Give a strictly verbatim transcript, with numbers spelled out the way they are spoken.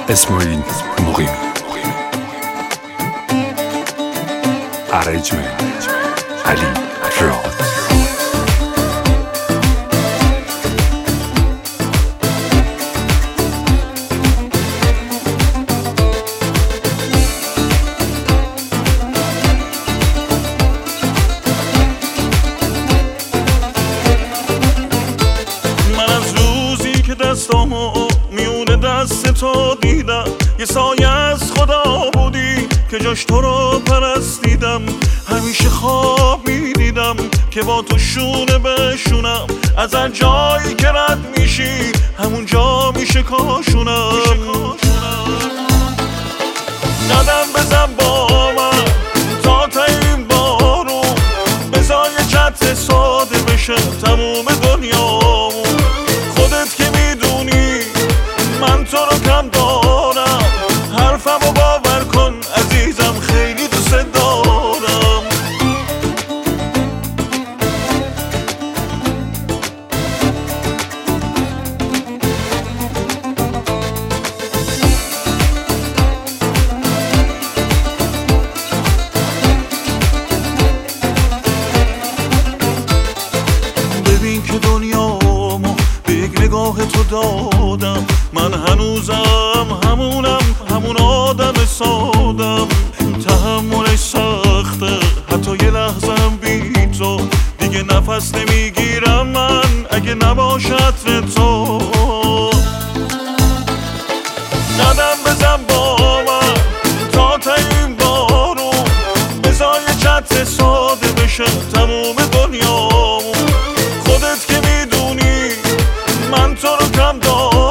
اسماعیل مقیمی، ارنجمنت علی راد. دستامو میونه دست تو دیدم، یه سایه از خدا بودی که جاش تو رو پرستیدم. همیشه خواب میدیدم که با تو شونه بشونم، از هر جایی که رد میشی همون جا میشه کاشونم. قدم بزن با من تا تا این بارون، بذار یه چت ساده بشه تموم دنیامون. خودت که میدونی من تو رو کم دارم، حرفمو باور کن عزیزم خیلی دوست دارم. ببین که دنیامو به یک نگاه تو دادم، من هنوزم همونم، همون آدم سادم. تحملش سخته حتی یه لحظم بی تو، دیگه نفس نمیگیرم من اگه نباشد تو. قدم بزن با من تا تا این بارون، بذار یه چت ساده بشه تموم دنیامون. خودت که میدونی من تو رو کم دارم،